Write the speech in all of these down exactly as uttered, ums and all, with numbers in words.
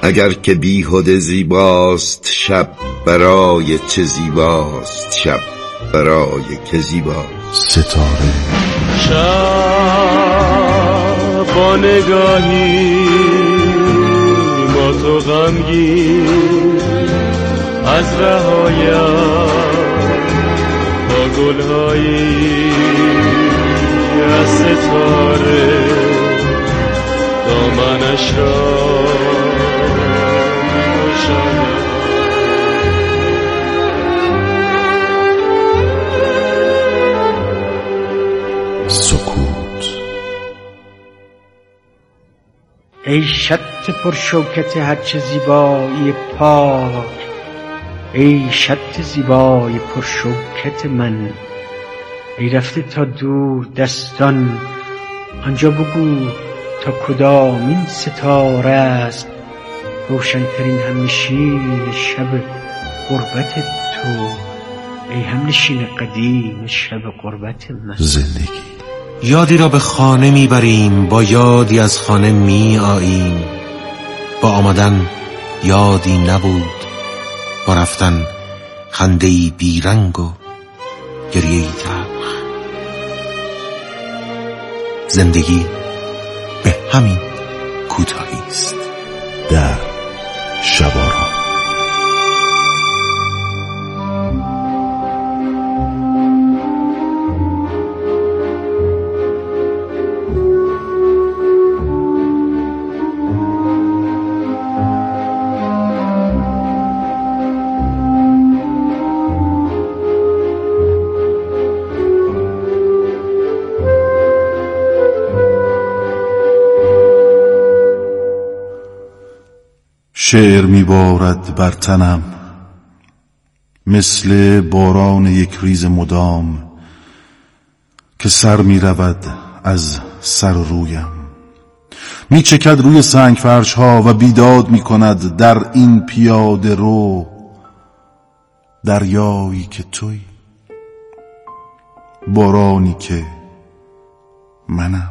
اگر که بیهوده زیباست شب، برای چه زیباست شب، برای که زیباست. ستاره شب با نگاهی با تو غمگین از رهایم با گلهایی از ستاره دامنش را می‌گشایم. سکوت. ای شط پرشوکت هرچه زیبایی پاک، ای شط زیبای پرشوکت من، ای رفته تا دور دستان آنجا بگو تا کدام این ستاره است روشنترین همنشین شب غربت تو، ای همنشین قدیم شب غربت من. زندگی. یادی را به خانه میبریم، با یادی از خانه می آییم. با آمدن یادی نبود، با رفتن خنده‌ای بیرنگ و گریه‌ای تلخ. زندگی به همین کوتاهی است. در شبارا. شعر میبارد بر تنم مثل باران یک ریز مدام که سر میرود از سر و رویم، میچکد روی سنگ فرش ها و بیداد میکند در این پیاده رو دریایی که توی، بارانی که منم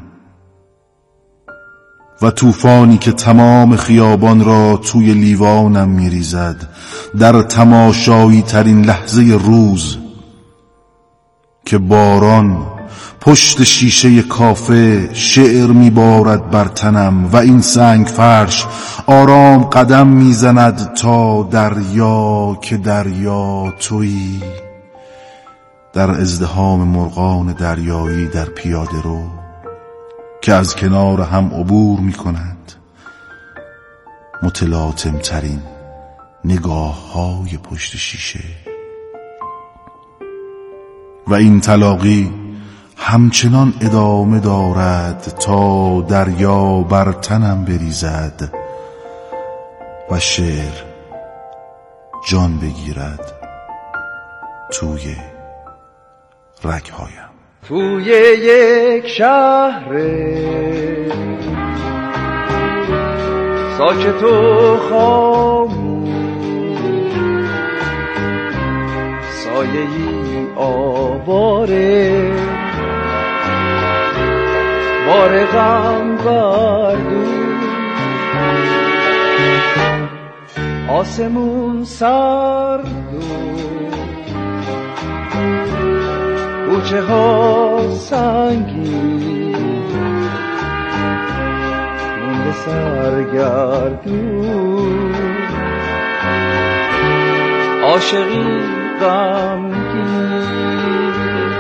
و طوفانی که تمام خیابان را توی لیوانم میریزد در تماشایی ترین لحظه روز که باران پشت شیشه کافه شعر میبارد بر تنم و این سنگ فرش آرام قدم میزند تا دریا که دریا تویی، در ازدحام مرغان دریایی در پیاده رو که از کنار هم عبور می کند متلاطم ترین نگاه های پشت شیشه و این تلاقی همچنان ادامه دارد تا دریا بر تنم بریزد و شعر جان بگیرد توی رگهایم. توی یک شهر ساکت و خاموش، سایه‌ای آواره بار غم بردوش، آسمون سرد کوچه ها سنگین مونده سرگردون، عاشقی غمگین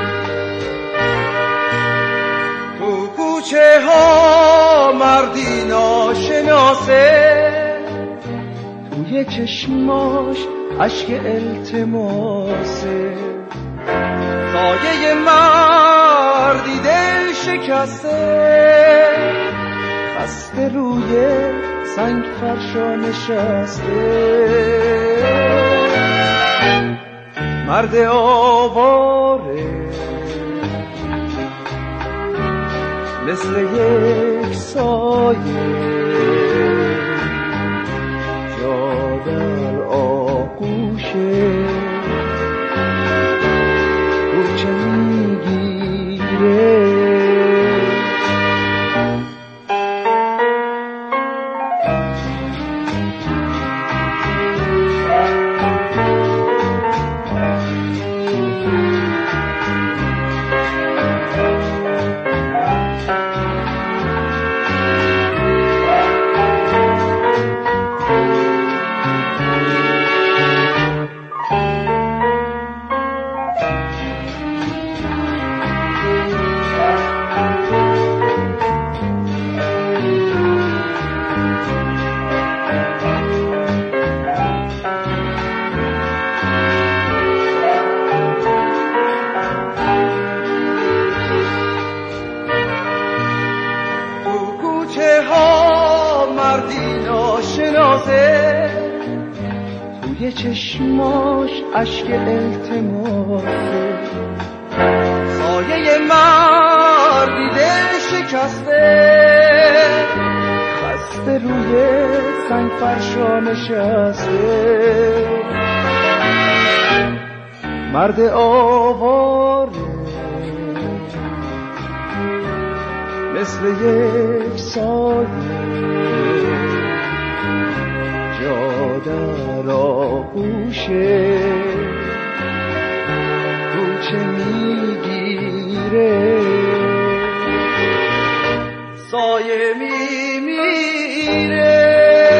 تو کوچه ها مردی ناشناسه توی چشماش اشک التماسه، سایه مردی دل شکسته خسته روی سنگ فرشا نشسته، مرد آواره مثل یک سایه جا در آغوشه کوچه میگیره. التماسه، توی چشماش اشک التماسه، سایه مردی دل شکسته، خسته روی سنگ فرشا نشسته، مرد آواره مثل یک سایه، جا در آغوشه کوچه میگیره، سایه میمیره.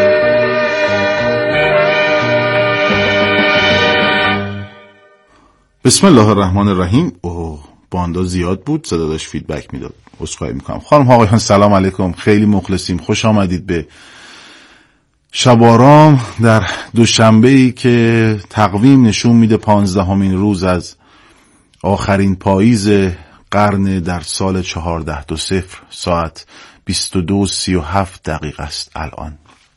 بسم الله الرحمن الرحیم. اوه باندا زیاد بود، صدا داشت فیدبک میداد، عذرخواهی میکنم. خانم آقایان سلام علیکم، خیلی مخلصیم، خوش آمدید به شب آرام در دوشنبه‌ای که تقویم نشون میده پانزدهمین روز از آخرین پاییز قرن در سال چهارده دو صفر، ساعت بیست و دو سی و هفت دقیقه است الان.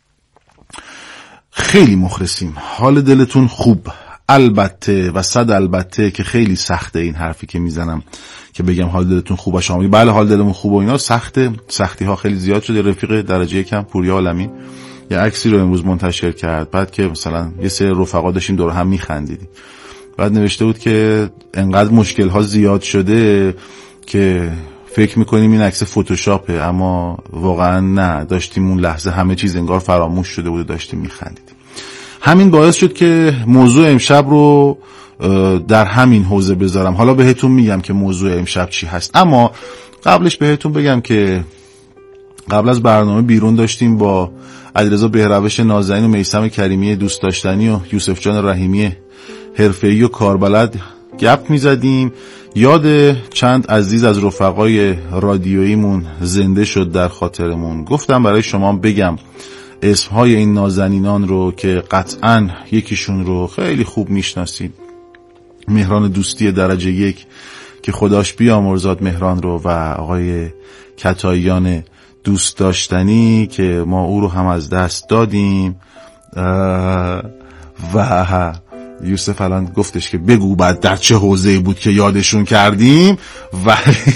خیلی مخلصیم، حال دلتون خوب؟ البته و صد البته که خیلی سخته این حرفی که میزنم که بگم حال دلتون خوبه شما. بله حال دلمون خوبه و اینا، سخته، سختی ها خیلی زیاد شده. رفیق درجه یکم پوریا عالمی یه عکسی رو امروز منتشر کرد، بعد که مثلا یه سری رفقا داشتیم دور هم میخندیدیم، بعد نوشته بود که انقدر مشکل ها زیاد شده که فکر میکنیم این عکس فتوشاپه، اما واقعا نه، داشتیم اون لحظه همه چیز انگار فراموش شده بود و داشتیم میخندیدیم. همین باعث شد که موضوع امشب رو در همین حوزه بذارم. حالا بهتون میگم که موضوع امشب چی هست، اما قبلش بهتون بگم که قبل از برنامه بیرون داشتیم با علیرضا بهروش نازنین و میثم کریمی دوست داشتنی و یوسف جان رحیمی حرفه‌ای و کاربلد گپ میزدیم. یاد چند عزیز از رفقای رادیوییمون زنده شد در خاطرمون. گفتم برای شما بگم اسمهای این نازنینان رو که قطعاً یکیشون رو خیلی خوب میشناسید، مهران دوستی درجه یک که خداش بیامرزاد مهران رو، و آقای کتاییان دوست داشتنی که ما او رو هم از دست دادیم. و یوسف الان گفتش که بگو بعد در چه حوزه‌ای بود که یادشون کردیم، و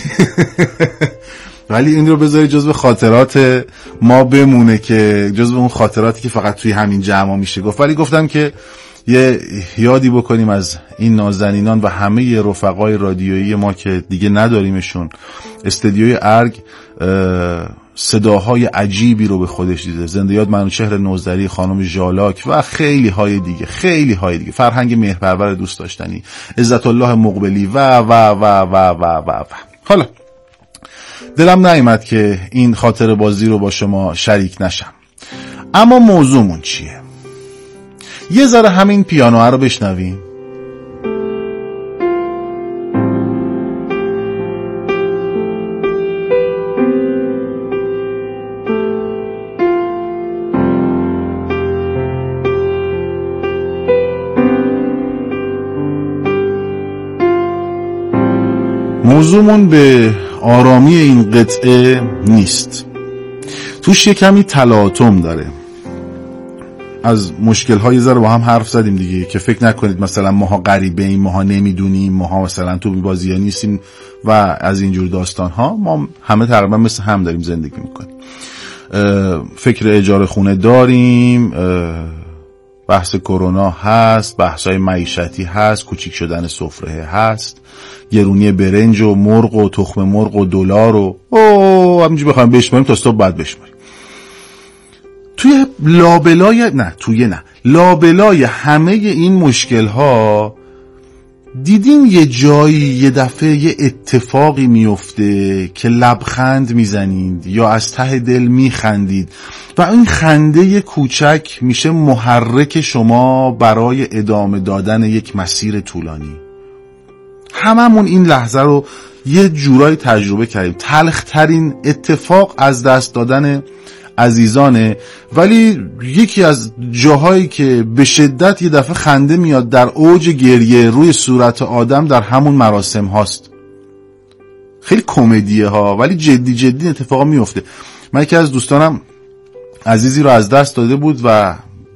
ولی این رو بذاری جزو خاطرات ما بمونه، که جزو اون خاطراتی که فقط توی همین جمع میشه گفت. ولی گفتم که یه یادی بکنیم از این نازنینان و همه رفقای رادیویی ما که دیگه نداریمشون. استدیوی ارگ صداهای عجیبی رو به خودش دیده، زنده یاد منوچهر نوذری، خانم ژالاک و خیلی های دیگه، خیلی های دیگه، فرهنگ مهرپرور دوست داشتنی، عزت الله مقبلی و و و و و و و. حالا دلم نیامد که این خاطر بازی رو با شما شریک نشم، اما موضوعمون چیه؟ یه ذره همین پیانو رو بشنویم. موضوعمون به آرامی این قطعه نیست، توش یه کمی تلاطم داره. از مشکل‌های ذره با هم حرف زدیم دیگه، که فکر نکنید مثلا ماها غریبه ایم، ماها نمیدونیم، ماها مثلا تو بازی‌ها نیستیم و از اینجور داستان‌ها. ما همه تقریبا مثل هم داریم زندگی میکنیم، فکر اجاره خونه داریم، بحث کرونا هست، بحث‌های معیشتی هست، کوچیک شدن سفره هست، گرونی برنج و مرغ و تخم مرغ و دلار و اوه همینجوری بخوایم بشماریم تا صبح بعد بشماریم. توی لابلای نه توی نه لابلای همه این مشکل ها دیدین یه جایی یه دفعه یه اتفاقی میفته که لبخند میزنید یا از ته دل میخندید و این خنده کوچک میشه محرک شما برای ادامه دادن یک مسیر طولانی. هممون این لحظه رو یه جورایی تجربه کردیم. تلخ‌ترین اتفاق از دست دادن عزیزانه، ولی یکی از جاهایی که به شدت یه دفعه خنده میاد در اوج گریه روی صورت آدم در همون مراسم هاست. خیلی کمدیه ها، ولی جدی جدی اتفاقا میفته. من یکی از دوستانم عزیزی رو از دست داده بود و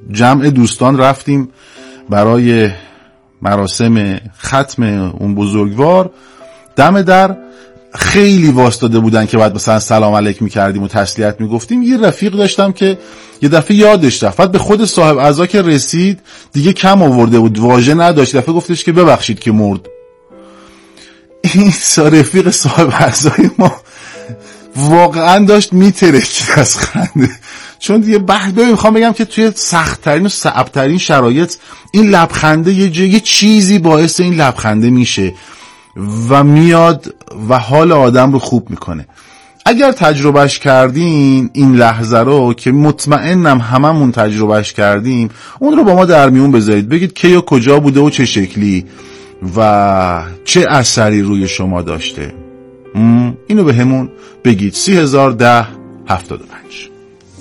جمع دوستان رفتیم برای مراسم ختم اون بزرگوار. دم در خیلی واسطاده بودن که بعد مثلا سلام علیک میکردیم و تسلیت میگفتیم. یه رفیق داشتم که یه دفعه یادش رفت، بعد به خود صاحب عزا که رسید دیگه کم آورده بود، واژه نداشت، دفعه گفتش که ببخشید که مرد. این رفیق صاحب عزای ما واقعا داشت میترکید از خنده، چون دیگه بحث میخوام بگم که توی سخت‌ترین و صعب‌ترین شرایط این لبخنده یه, یه چیزی باعث این لبخنده میشه و میاد و حال آدم رو خوب میکنه. اگر تجربهش کردین این لحظه رو، که مطمئنم هممون تجربهش کردیم، اون رو با ما در میون بذارید، بگید کی و کجا بوده و چه شکلی و چه اثری روی شما داشته. اینو به همون بگید. سی هزار ده هفتاد و پنج.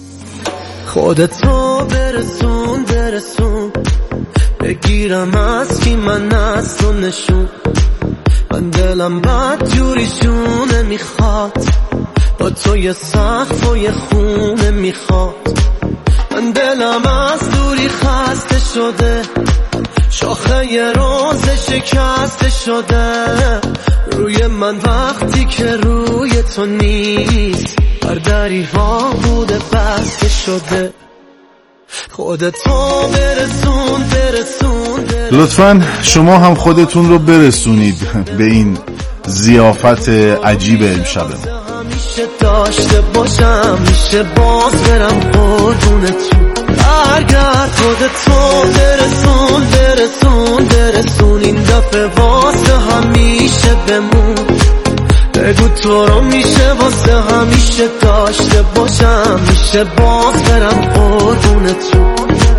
خودتو برسون برسون، بگیرم از کی من از تو نشون، من دلم بد جوریشونه میخواد، با تو یه سقف و یه خونه میخواد، من دلم از دوری خسته شده، شاخه یه روز شکسته شده، روی من وقتی که روی تو نیست، بر دری ها بوده بسته شده، خودتو برسون برسون برسون. لطفاً شما هم خودتون رو برسونید به این ضیافت عجیب امشب. همیشه داشته باشم، میشه باز برم قربونتون، برگرد خودتو برسون برسون برسون، این دفعه واسه همیشه بمون، بگو تو رو میشه واسه همیشه داشته باشم، میشه باز برم قربونتون.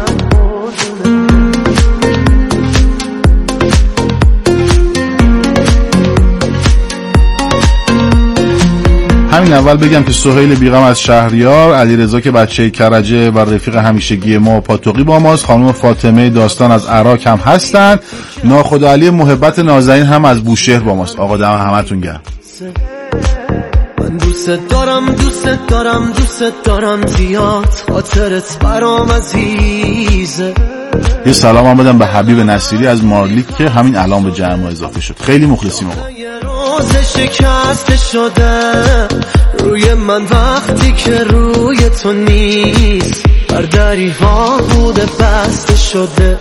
همین اول بگم که سهیل بیغم از شهریار، علیرضا که بچه کرجه و رفیق همیشگی ما پاتوقی با ماست، خانم فاطمه داستان از عراق هم هستن، ناخدا علی محبت نازنین هم از بوشهر با ماست. آقا دم همتون گرم. من دوست دارم دوست دارم دوست دارم زیاد، خاطرت برام عزیزه. یه سلام هم بدم به حبیب نصیری از مارلیک که همین الان به جمع اضافه شد. خیلی مخلصیم آقا. روز شکسته شده، روی من وقتی که روی تو نیست، بر دری ها بوده بسته شده،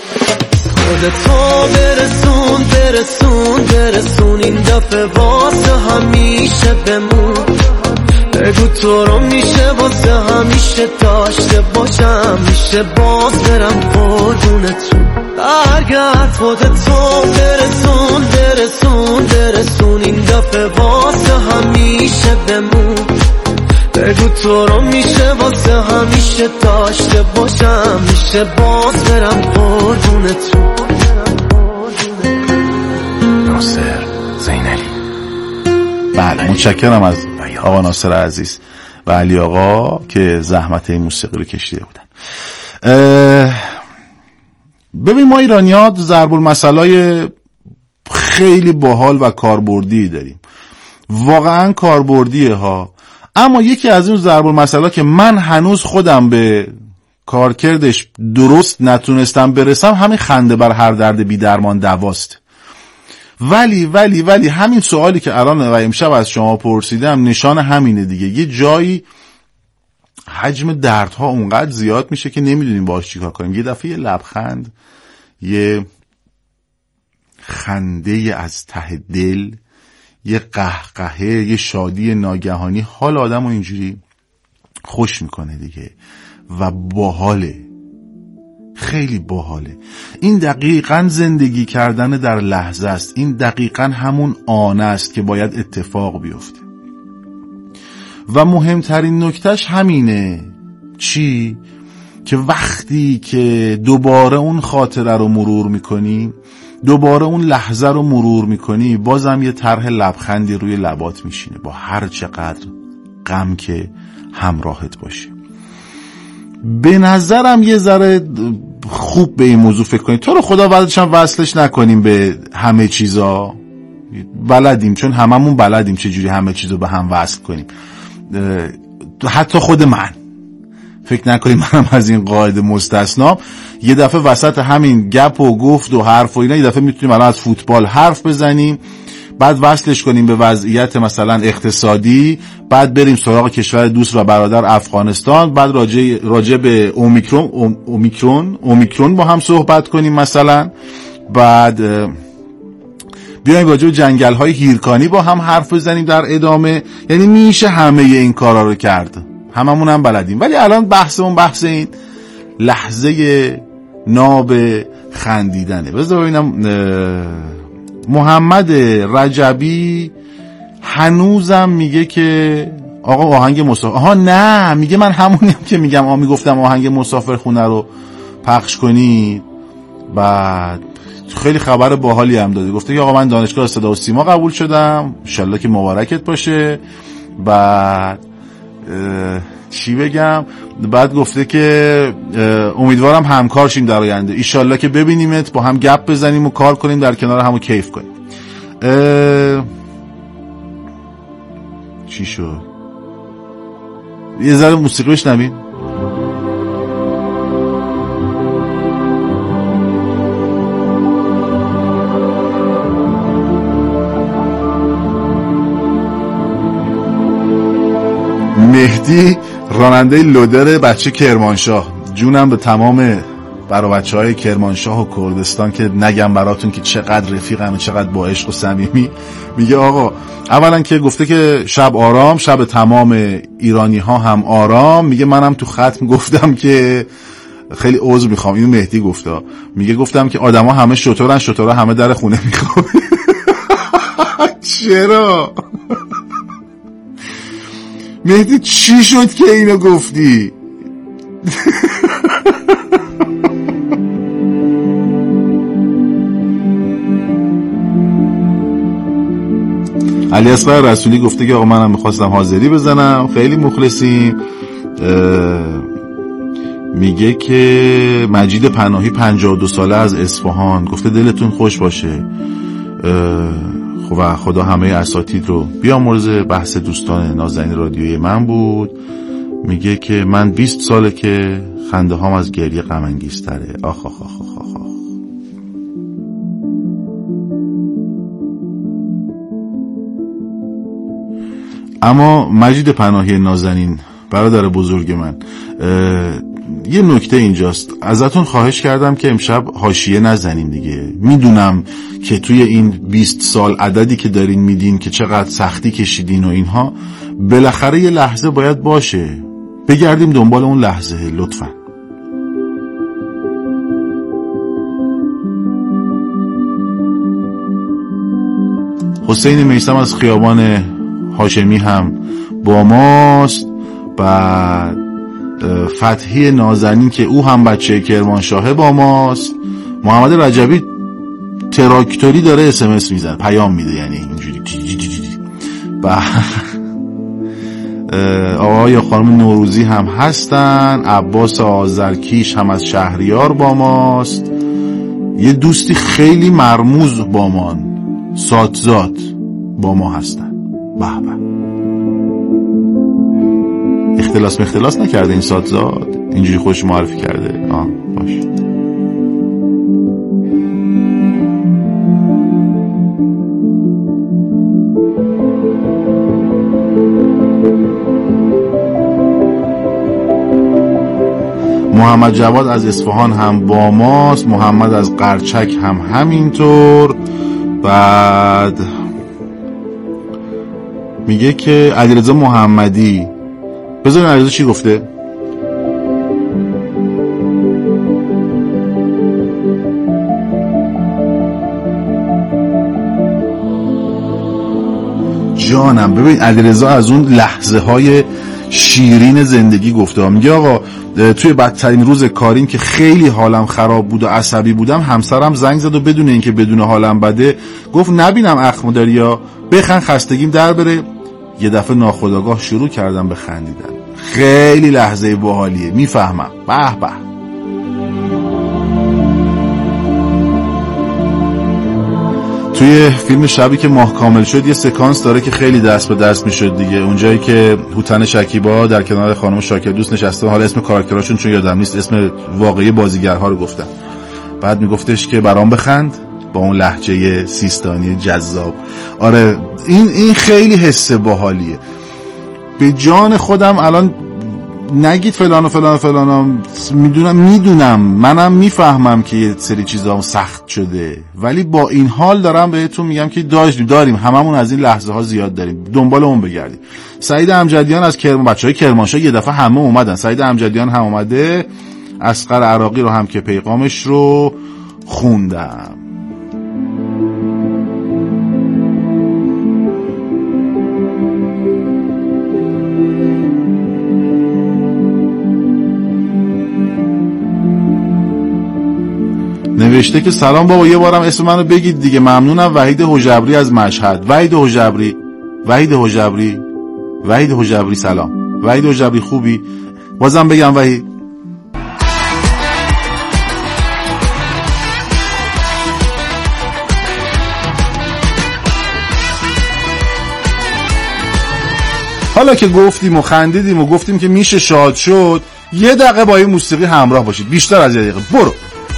خودتو برسون برسون برسون، این دفعه واسه همیشه بمون، بگو تو رو میشه واسه همیشه داشته باشم، میشه باز برم قربونتون، برگرد خودتو برسون برسون برسون، این دفعه واسه همیشه بمون، بگو تو رو میشه واسه همیشه داشته باشم، میشه باز برم قربونتون. ناصر زینالی. بله متشکرم از آقا ناصر عزیز و علی آقا که زحمت این موسیقی رو کشیده بودن. ببین ما ایرانیات ضرب المثلای خیلی باحال و کاربردی داریم، واقعا کاربردیه ها، اما یکی از این ضرب المثلا که من هنوز خودم به کارکردش درست نتونستم برسم، همین خنده بر هر درد بی درمان دواست. ولی ولی ولی همین سوالی که الان و امشب از شما پرسیدم نشان همینه دیگه. یه جایی حجم دردها اونقدر زیاد میشه که نمیدونیم باهاش چیکار کنیم. یه دفعه یه لبخند، یه خنده از ته دل، یه قهقهه، یه شادی ناگهانی حال آدم رو اینجوری خوش میکنه دیگه و باحاله، خیلی باحاله. این دقیقاً زندگی کردن در لحظه است، این دقیقاً همون آن است که باید اتفاق بیفته. و مهمترین نکتهش همینه. چی؟ که وقتی که دوباره اون خاطره رو مرور میکنی، دوباره اون لحظه رو مرور میکنی، بازم یه طرح لبخندی روی لبات میشینه، با هر چقدر غم که همراهت باشه. به نظرم یه ذره خوب به این موضوع فکر کنید. تو رو خدا بعدش هم وصلش نکنیم به همه چیزا، بلدیم، چون هممون بلدیم چجوری همه چیزو به هم وصل کنیم، حتی خود من. فکر نکنید منم از این قاعده مستثنام. یه دفعه وسط همین گپ و گفت و حرف و اینا یه دفعه میتونیم الان از فوتبال حرف بزنیم، بعد وصلش کنیم به وضعیت مثلا اقتصادی، بعد بریم سراغ کشور دوست و برادر افغانستان، بعد راجع راجع به اومیکرون اوم، اومیکرون اومیکرون با هم صحبت کنیم مثلا، بعد بیایم راجع به جنگل‌های هیرکانی با هم حرف بزنیم در ادامه. یعنی میشه همه این کارا رو کرد، هممون هم بلدیم. ولی الان بحثمون بحث این لحظه ناب خندیدنه. بذار ببینم محمد رجبی هنوزم میگه که آقا آهنگ مسافر، آها نه میگه من همونیم که میگم آ میگفتم آهنگ مسافرخونه رو پخش کنید. بعد خیلی خبر باحالی هم داده، گفته که آقا من دانشگاه صدا و سیما قبول شدم، انشالله که مبارکت باشه. بعد چی بگم، بعد گفته که امیدوارم همکار شیم در آینده، انشالله که ببینیمت با هم گپ بزنیم و کار کنیم در کنار هم و کیف کنیم. چی شد؟ یه ذره موسیقی بشنویم. مهدی راننده لودر بچه کرمانشاه، جونم به تمام برا بچه های کرمانشاه و کردستان که نگم براتون که چقدر رفیقم، چقدر با عشق و صمیمی. میگه آقا اولا که گفته که شب آرام، شب تمام ایرانی ها هم آرام. میگه منم تو ختم گفتم که خیلی عذر میخوام، اینو مهدی گفته، میگه گفتم که آدما همه شطورن، شطورا همه در خونه میخوابن. چرا مهدی چی شد که اینو گفتی؟ علی اصغر رسولی گفته که آقا منم میخواستم حاضری بزنم، خیلی مخلصیم. میگه که مجید پناهی پنجاه و دو ساله از اصفهان، گفته دلتون خوش باشه و خدا همه اساتید رو بیامرزه. بحث دوستان نازنین رادیویی من بود. میگه که من بیست ساله که خنده هام از گریه غم انگیزتره. آخ آخ آخ آخ آخ. اما مجید پناهی نازنین برادر بزرگ من، یه نکته اینجاست، ازتون خواهش کردم که امشب حاشیه نزنیم دیگه. میدونم که توی این بیست سال عددی که دارین میدین که چقدر سختی کشیدین و اینها، بالاخره یه لحظه باید باشه بگردیم دنبال اون لحظه. لطفا حسین میثم از خیابان هاشمی هم با ماست. بعد فتحی نازنین که او هم بچه کرمانشاهه با ماست. محمد رجبی تراکتوری داره اس ام اس میزن، پیام میده، یعنی اینجوری. بعد آقای یا خانم نوروزی هم هستن. عباس آذرکیش هم از شهریار با ماست. یه دوستی خیلی مرموز با ما، ساتزاد با ما هستن. به به، اختلاس مختلاس نکرده این ساتزاد، اینجوری خوش معرفی کرده. آه باشه. محمد جواد از اصفهان هم با ماست. محمد از قرچک هم همینطور. بعد میگه که علیرضا محمدی، بذارین علیرضا چی گفته؟ جانم ببین علیرضا از اون لحظه های شیرین زندگی گفته. میگه آقا توی بدترین روز کاریم که خیلی حالم خراب بود و عصبی بودم، همسرم زنگ زد و بدون اینکه بدون حالم بده گفت نبینم اخم داری یا بخند خستگیم در بره. یه دفعه ناخودآگاه شروع کردم به خندیدن. خیلی لحظه باحالیه، میفهمم. به به. توی فیلم شبی که ماه کامل شد یه سکانس داره که خیلی دست به دست میشد دیگه، اونجایی که هوتن شکیبا در کنار خانم شاکر دوست نشسته، حالا اسم کاراکتراشون چون یادم نیست، اسم واقعی بازیگرها رو گفتم، بعد میگفتش که برام بخند با اون لهجه سیستانی جذاب. آره این این خیلی حس باحالیه. به جان خودم الان نگید فلان و فلان و فلان، میدونم میدونم منم میفهمم که یه سری چیزا سخت شده، ولی با این حال دارم بهتون میگم که داشتیم داریم هممون از این لحظه ها زیاد داریم، دنبال اون بگردیم. سعید امجدیان از کرمان، بچهای کرمانشاه یه دفعه همه اومدن، سعید امجدیان هم اومده، اصغر عراقی رو هم که پیغامش رو خوندم. نوشته که سلام بابا، یه بارم اسم منو بگید دیگه، ممنونم. وحید حجبری از مشهد. وحید حجبری وحید حجبری وحید حجبری سلام. وحید حجبری خوبی؟ بازم بگم وحید. حالا که گفتیم و خندیدیم و گفتیم که میشه شاد شد، یه دقیقه با این موسیقی همراه باشید، بیشتر از یه دقیقه. برو.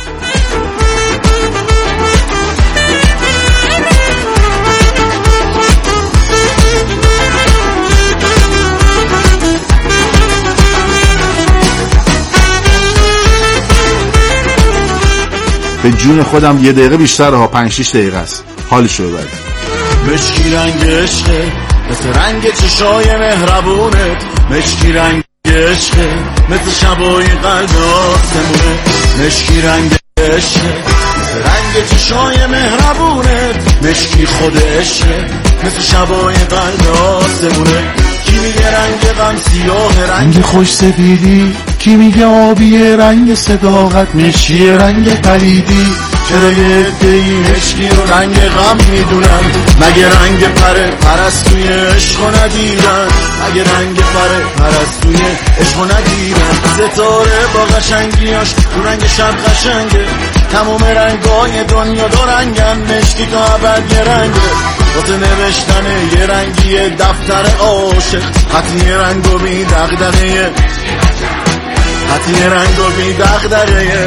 به جون خودم یه دقیقه بیشتر ها، پنج شیش دقیقه است، حالشو ببرید. مشکی رنگ عشقه مثل رنگ چشای مهربونت، مشکی رنگ عشقه مثل شبای قلب آسمونه، مشکی رنگ عشقه مثل رنگ چشای مهربونت، مشکی خود عشقه مثل شبای قلب آسمونه. کی میگه رنگ غم سیاه، رنگ خوش سفیدی، کی میگه آبی رنگ صداقت، مشکی رنگ پریدی. چرا یه عده‌ای مشکی رو رنگ غم میدونن، مگه رنگ پره پرستوی عشق ندیدن، مگه رنگ پره پرستوی عشق ندیدن. ستاره با قشنگیاش تو رنگ شب قشنگه، تمام رنگای دنیا دو رنگن، مشکی تا ابد یه رنگه، واسه نوشتن یه رنگی دفتر عاشق، خطی رنگو بی دغدغه، خطی رنگو بی دغدغه.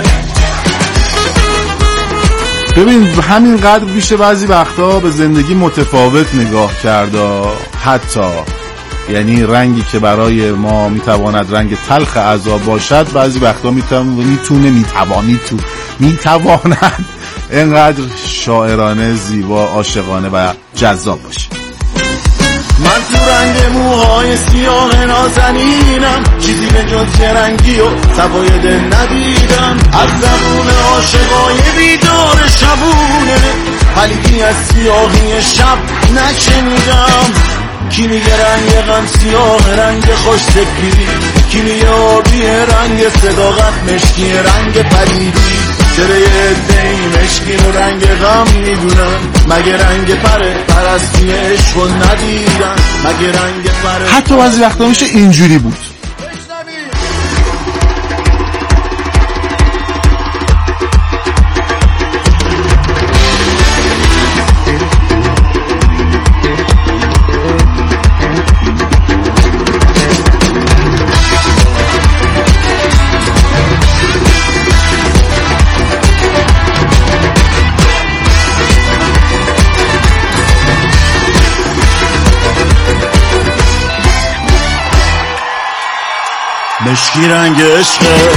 ببین همینقدر میشه بعضی وقتا به زندگی متفاوت نگاه کرده، حتی یعنی رنگی که برای ما میتواند رنگ تلخ عذاب باشد، بعضی وقتا میتونه میتونه میتوانی تو میتواند اینقدر شاعرانه، زیبا، عاشقانه و جذاب باشه. من تو رنگ موهای سیاه نازنینم، چیزی به جز یه رنگی و صفای دل ندیدم، از زبون عاشقای بیدار شبونه، پلیدی از سیاهی شب نشنیدم. کی میگه رنگ غم سیاه، رنگ خوش سفیدی، کی میگه آبی رنگ صداقت، مشکی رنگ پلیدی. چرا یه عده‌ای مشکی رو رنگ غم میدونن، مگه رنگ پره پرستی عشق ندیدن، مگه رنگ پره. حتی بعضی وقتا میشه اینجوری بود. مشکی رنگ عشقه.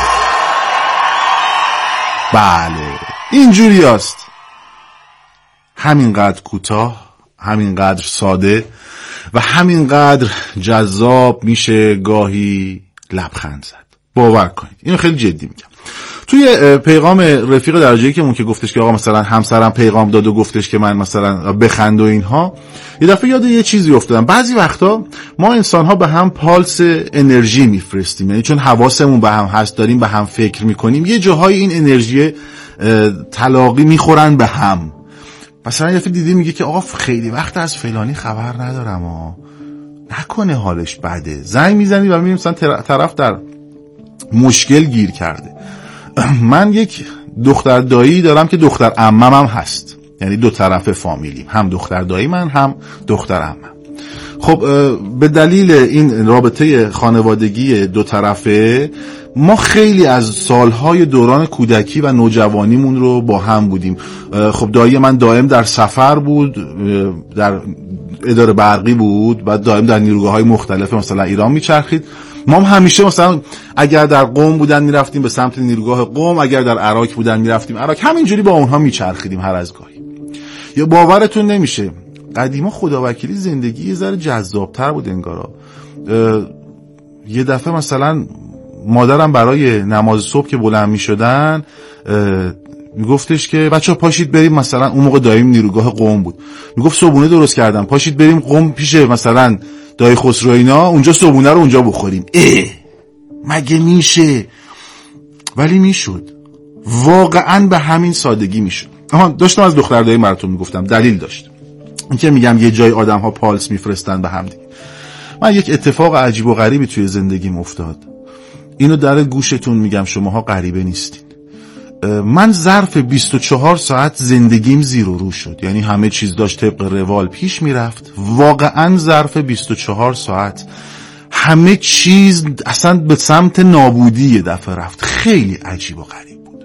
بله اینجوری است، همینقدر کوتاه، همینقدر ساده و همینقدر جذاب میشه گاهی لبخند زد. باور کنید اینو خیلی جدی میگم. توی پیغام رفیق درجه‌ای که اون که گفتش که آقا مثلا همسرم پیغام داد و گفتش که من مثلا بخند و اینها، یه دفعه یاد یه چیزی افتادم. بعضی وقتا ما انسان‌ها به هم پالس انرژی میفرستیم، یعنی چون حواسمون به هم هست، داریم به هم فکر میکنیم، یه جاهای این انرژی تلاقی میخورن به هم. مثلا یه دفعه دیدی میگه که آقا خیلی وقت از فلانی خبر ندارم ها، نکنه حالش بده. زنگ میزنی و میبینی مثلا طرف در مشکل گیر کرده. من یک دختر دایی دارم که دختر عمم هم هست. یعنی دو طرف فامیلیم، هم دختر دایی من هم دختر عمم. خب به دلیل این رابطه خانوادگی دو طرفه ما خیلی از سالهای دوران کودکی و نوجوانیمون رو با هم بودیم. خب دایی من دائم در سفر بود، در اداره برقی بود و دائم در نیروگاه‌های مختلف مثلا ایران میچرخید. ما هم همیشه مثلا اگر در قم بودن میرفتیم به سمت نیروگاه قم، اگر در عراق بودن میرفتیم عراق، همینجوری با اونها میچرخیدیم هر از گاهی. یا باورتون نمیشه قدیما خداوکیلی زندگی یه ذره جذابتر بود انگارا. یه دفعه مثلا مادرم برای نماز صبح که بلند میشدن میگفتش که بچه‌ها پاشید بریم، مثلا اون موقع داییم نیروگاه قم بود، میگفت صبحونه درست کردم، پاشید بریم قم پیش مثلا دایی خسرو اینا، اونجا صبحونه رو اونجا بخوریم. اه مگه میشه؟ ولی میشد، واقعا به همین سادگی میشد. آها داشتم از دختر دایی براتون میگفتم، دلیل داشت این که میگم یه جای آدم ها پالس میفرستن به هم دیگه. من یک اتفاق عجیب و غریبی توی زندگیم افتاد، اینو در گوشتون میگم، شماها غریبه نیستین. من ظرف بیست و چهار ساعت زندگیم زیر و رو شد، یعنی همه چیز داشت طبق روال پیش میرفت. واقعا ظرف بیست و چهار ساعت همه چیز اصلا به سمت نابودی یه دفعه رفت. خیلی عجیب و غریب بود.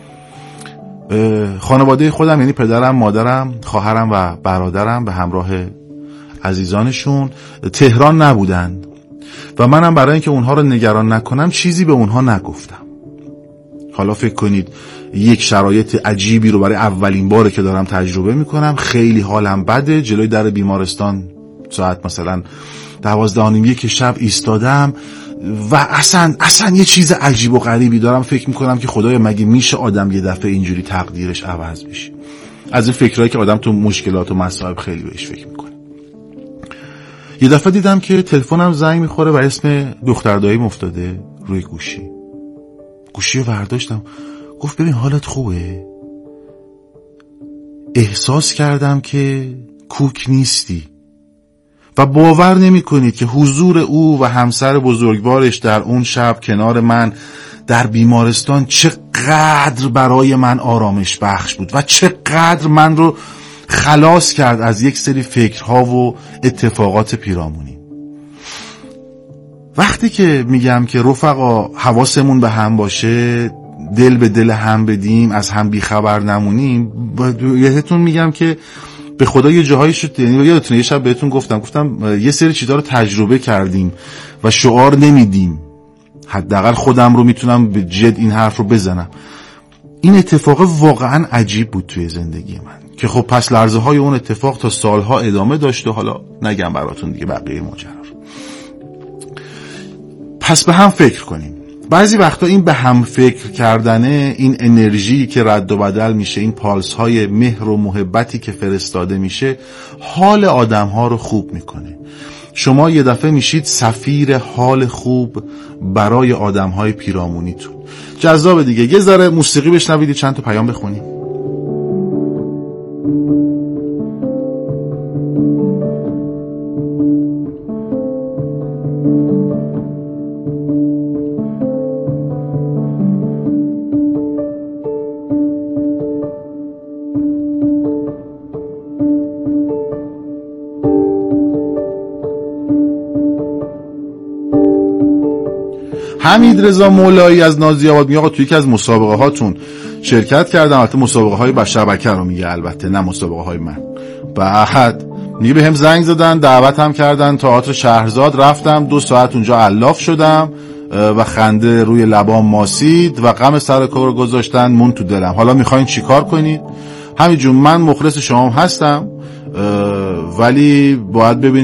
خانواده خودم یعنی پدرم، مادرم، خواهرم و برادرم به همراه عزیزانشون تهران نبودند و منم برای اینکه اونها رو نگران نکنم چیزی به اونها نگفتم. حالا فکر کنید یک شرایط عجیبی رو برای اولین باره که دارم تجربه میکنم، خیلی حالم بده، جلوی در بیمارستان ساعت مثلا دوازده و نیم یک شب ایستادم و اصلا اصلا یه چیز عجیب و غریبی دارم فکر میکنم که خدایا مگه میشه آدم یه دفعه اینجوری تقدیرش عوض بشه؟ از این فکرایی که آدم تو مشکلات و مصائب خیلی بهش فکر میکنه. یه دفعه دیدم که تلفنم زنگ میخوره و اسم دختر داییم افتاده روی گوشی. گوشی رو برداشتم، گفت ببین حالت خوبه؟ احساس کردم که کوک نیستی و باور نمی کنید که حضور او و همسر بزرگوارش در اون شب کنار من در بیمارستان چقدر برای من آرامش بخش بود و چقدر من رو خلاص کرد از یک سری فکرها و اتفاقات پیرامونی. وقتی که میگم که رفقا حواسمون به هم باشه، دل به دل هم بدیم، از هم بیخبر نمونیم، یادتون میگم که به خدا یه جاهایی شد، یعنی یادتونه یه شب بهتون گفتم گفتم یه سری چیزا رو تجربه کردیم و شعار نمیدیم. حداقل خودم رو میتونم به جد این حرف رو بزنم. این اتفاق واقعا عجیب بود توی زندگی من که خب پس لرزه های اون اتفاق تا سالها ادامه داشت و حالا نگم براتون دیگه بقیه ماجرا. پس به هم فکر کنیم. بعضی وقتا این به هم فکر کردنه، این انرژی که رد و بدل میشه، این پالس های مهر و محبتی که فرستاده میشه، حال آدم ها رو خوب میکنه. شما یه دفعه میشید سفیر حال خوب برای آدم های پیرامونیتون. جذاب دیگه. یه ذره موسیقی بشنوید، چند تا پیام بخونید. حمید رضا مولایی از نازی‌آباد میگه آقا توی یکی از مسابقه هاتون شرکت کردم، البته مسابقه های با شبکه رو میگه، البته نه مسابقه های من. بعد میگه بهم زنگ زدن، دعوت هم کردن تئاتر شهرزاد، رفتم دو ساعت اونجا علاف شدم و خنده روی لبام ماسید و غم سر کار گذاشتن مون تو دلم. حالا میخواین چیکار کنید؟ همین جون من مخلص شما هستم ولی باید ببینید